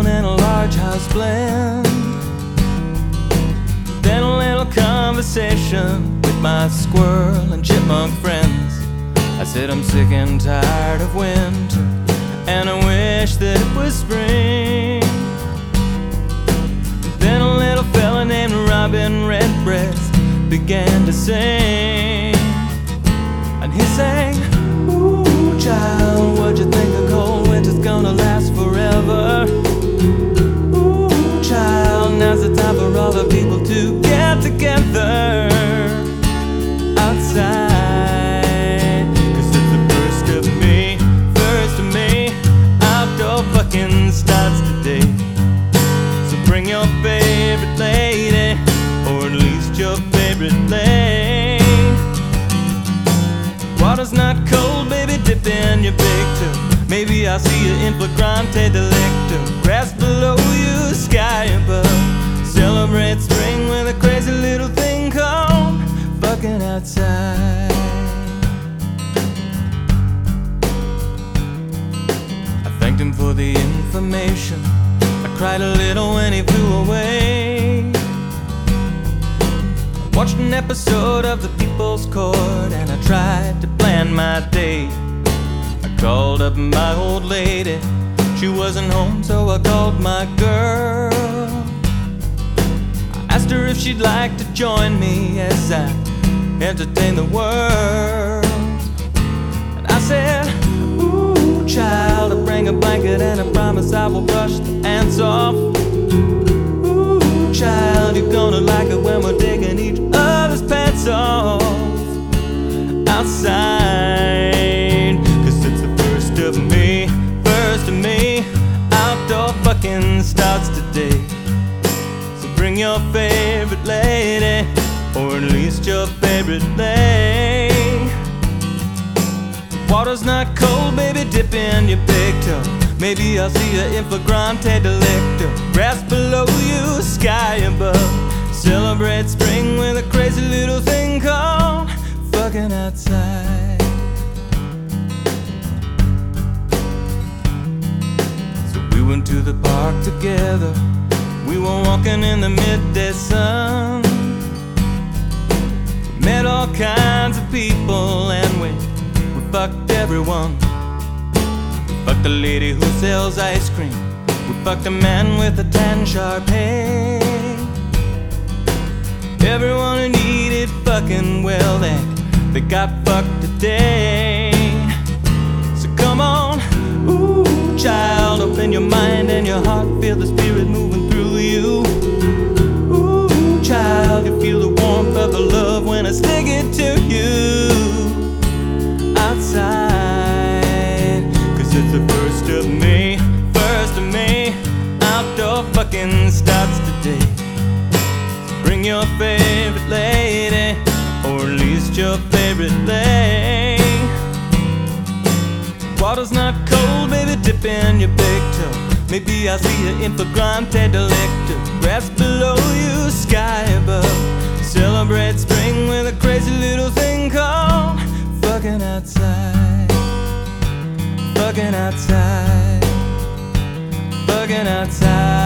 alone in a large house blend. Then a little conversation with my squirrel and chipmunk friends. I said I'm sick and tired of winter, and I wish that it was spring. Then a little fella named Robin Redbreast began to sing, and he sang, "Ooh, child, what'd you think the cold winter's gonna last forever? Ooh, child, now's the time for all the people to get together outside. Starts today. So bring your favorite lady, or at least your favorite lane. Water's not cold, baby, dip in your big toe. Maybe I'll see you in flagrante delicto. Grass below you, sky above. Celebrate spring with a crazy little thing called fucking outside." Thanked him for the information. I cried a little when he flew away. I watched an episode of The People's Court, and I tried to plan my day. I called up my old lady. She wasn't home, so I called my girl. I asked her if she'd like to join me as I entertain the world. And I said, "Ooh, child, I bring a blanket and I promise I will brush the ants off. Ooh, child, you're gonna like it when we're taking each other's pants off outside. 'Cause it's the first of me. Outdoor fucking starts today. So bring your favorite lady, or at least your favorite lane. Water's not cold, baby, dip in your big toe. Maybe I'll see you in flagrante delicto. Grass below you, sky above. Celebrate spring with a crazy little thing called fucking outside." So we went to the park together. We were walking in the midday sun. We met all kinds of people, and we fucked everyone. We fucked the lady who sells ice cream. We fucked a man with a tan Sharpay. Everyone who needed fucking, well, they got fucked today. So come on, ooh, child, open your mind and your heart. Feel the spirit moving through you. Ooh, child, you feel the warmth of the love when I stick it to you outside. 'Cause it's the first of me. Outdoor fucking starts today. So bring your favorite lady, or at least your favorite lane. Water's not cold, baby, dip in your big toe. Maybe I'll see you in flagrante delicto. Grass below you, sky above. Celebrate spring with a crazy little thing called fucking outside. Fucking outside. Fucking outside.